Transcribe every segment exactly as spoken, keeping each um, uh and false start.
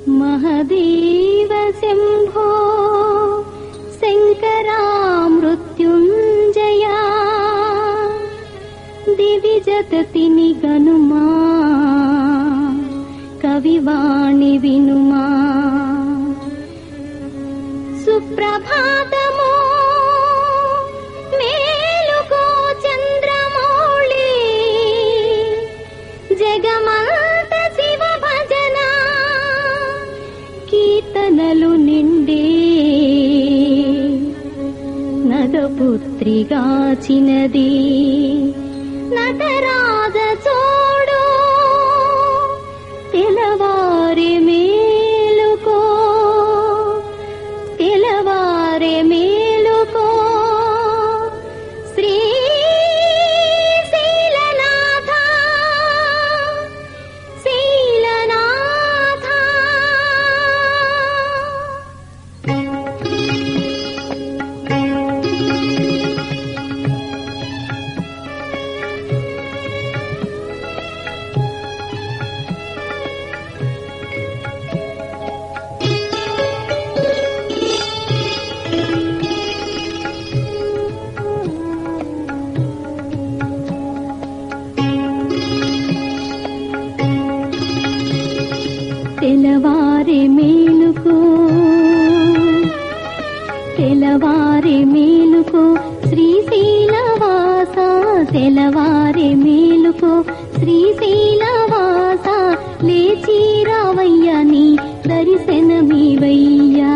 మహదేవ శంభో శంకరా మృత్యుంజయా దివిజతతిని గనుమా కవివాణి వినుమా సుప్రభాతము మేలుకో చంద్రమౌళి జగమంత శివ భజన కీర్తనలు నిండే నగపుత్రిగాచినది నటరాజ చూడు తెలవారి మేలుకో తెలవారి మేలుకో శ్రీ శీలనాథ శీలనాథ తెలవారి మేలుకో తెలవారి మేలుకో శ్రీశైలవాస తెలవారి మేలుకో శ్రీశైలవాస లేచి రావయ్యా నీ దర్శనమివయ్యా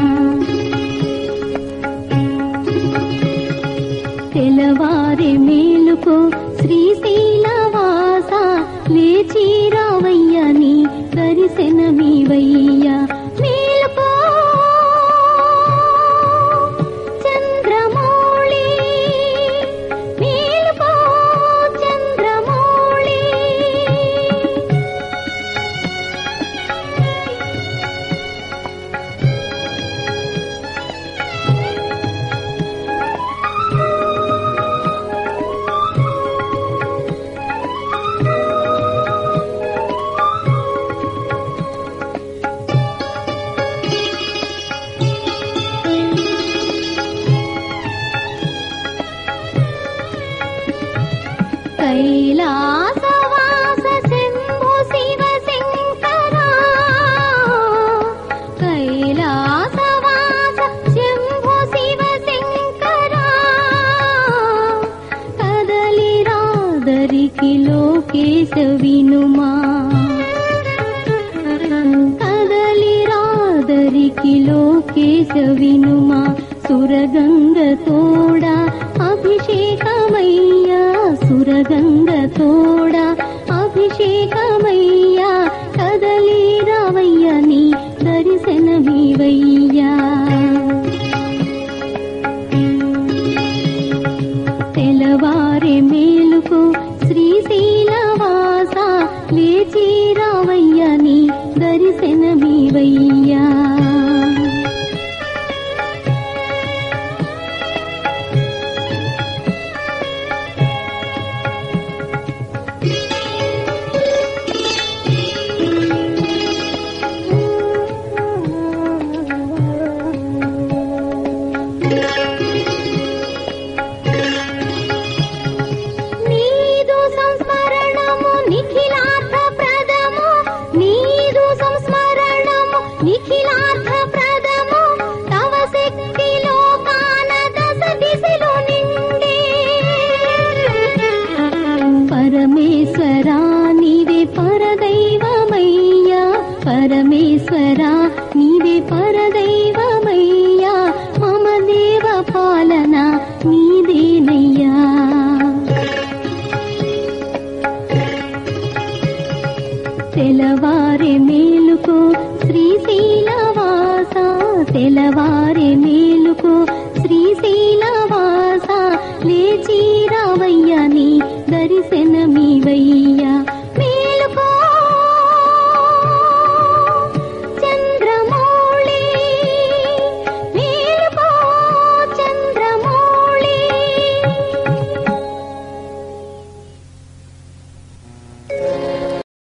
తెలవారి మేలుకో శ్రీశైలవాస లేచి రావయ్యా నీ దర్శనమివయ్యా మేలుకో చంద్రమౌళి మేలుకో చంద్రమౌళి కైలాసవాస శంభో శివ శంకరా కైలాసవాస శంభో శివ శంకరా కదలి రాదరికి లోకేశ వినుమా కదలి రాదరికి లోకేశ వినుమా సురగంగ తోడా అభిషేకమయ్యా సురగంగ తోడా అభిషేకమయ్యా కదలి రావయ్యా నీ దర్శనమివయ్యా తెలవారి మేలుకో శ్రీశైలవాస లేచి రావయ్యా నీ దర్శనమివయ్యా నీదు సంస్మరణము నిఖిలార్థ ప్రదము నీదు సంస్మరణము నిఖిలార్థ ప్రదము తవ శక్తి లోకాన దశ దిశలు నిండే పరమేశ్వరా నీవే పరదైవమయ్యా పరమేశ్వరా నీవే పరదైవమయ్యా మమ దేవ పాలన నీదేనయ్యా తెలవారి మేలుకో శ్రీశైలవాస తెలవారి మేలుకో శ్రీశైలవాస లేచి రావయ్యా నీ దర్శనమివయ్యా